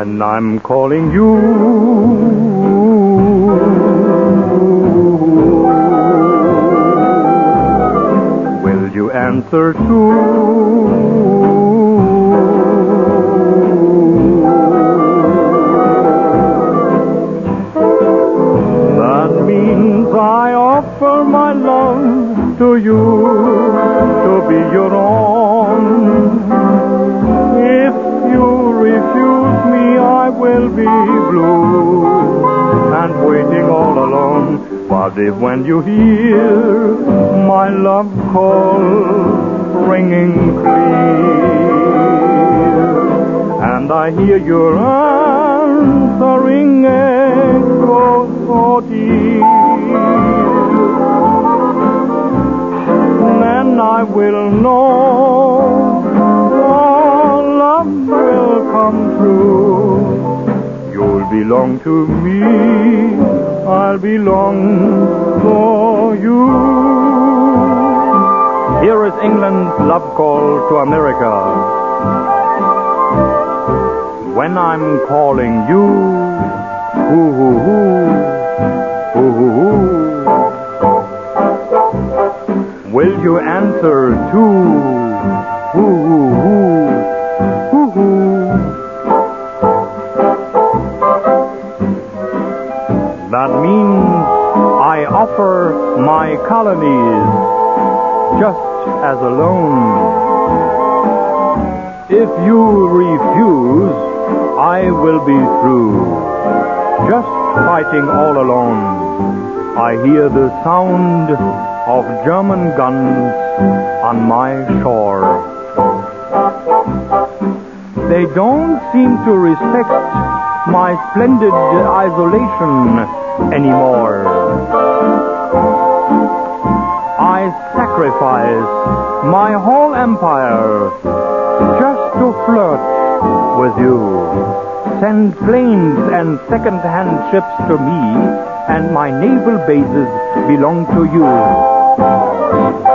when I'm calling you. Will you answer too? That means I offer my love to you, to be your own. If you refuse me, I will be blue and waiting all alone. But if when you hear my love call ringing clear, and I hear your answering echo so dear, then I will know all love will come true. You'll belong to me, I'll belong for you. Here is England's love call to America. When I'm calling you, hoo hoo hoo, hoo hoo hoo, will you answer too? Hoo hoo hoo, hoo hoo. That means I offer my colonies just as a loan. If you refuse, I will be through, just fighting all alone. I hear the sound of German guns on my shore. They don't seem to respect my splendid isolation anymore. I sacrifice my whole empire just to flirt with you. Send planes and second-hand ships to me, and my naval bases belong to you.